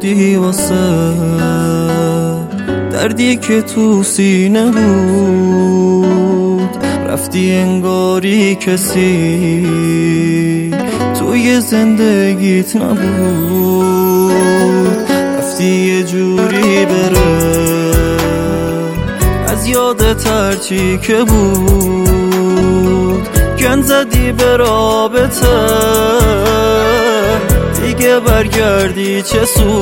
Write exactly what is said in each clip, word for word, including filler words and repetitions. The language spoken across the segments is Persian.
آوردی واسه دردی که تو سینه بود، رفتی انگاری کسی توی زندگیت نبود، رفتی یه جوری بره از یادت هرچی که بود، گند زدی به رابطه دیگه برگردی چه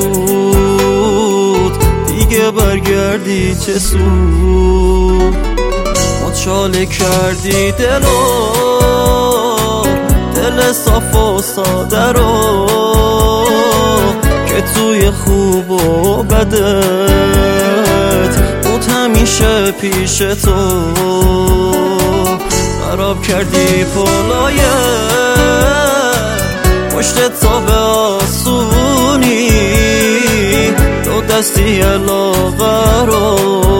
سود، دیگه برگردی چه سود. مچاله کردی دلو، دل صاف و ساده رو که توی خوب و بدت بود همیشه پیش تو. خراب کردی پلایه پشت تا به آسونی، دو دستی علاقه رو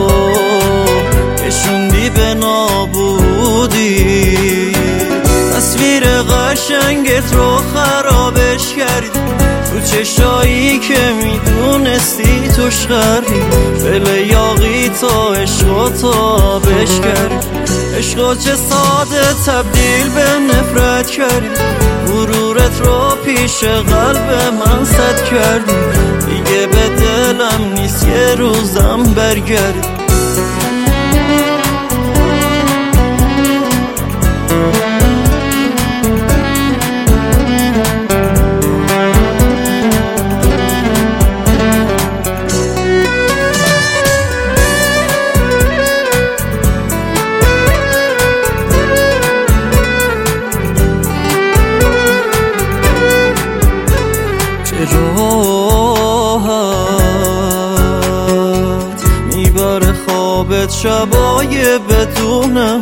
کشوندی به نابودی. تصویر قشنگت رو خرابش کردی، تو چشایی که میدونستی توش غرقی، دل یاقی تا عشق و تابش کردی. عشق چه ساده تبدیل به نفرت کردی، غرورت رو پیش قلب من سد کردی. دیگه به دلم نیست یه روزم برگردی. راحت میبره خوابت شبای بدون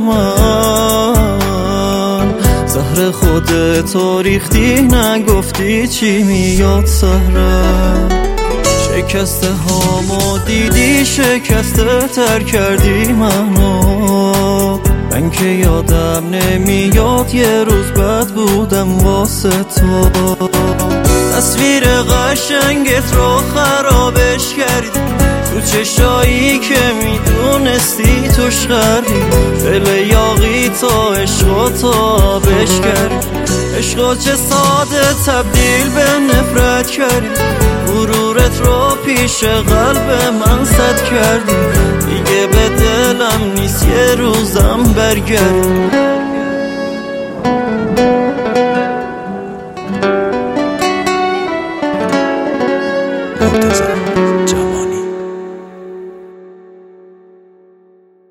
من، زهر خودتو ریختی نگفتی چی میاد سهرم. شکسته هامو دیدی شکسته تر کردی منو، من که یادم نمیاد یه روز بد بودم واسه تو. تصویر قشنگت رو خرابش کردی، تو چشایی که میدونستی توش غرقی، دل یاقی تا عشق و تابش کردی. عشق چه ساده تبدیل به نفرت کردی، غرورت رو پیش قلب من سد کردی. دیگه به دلم نیست یه روزم برگردی.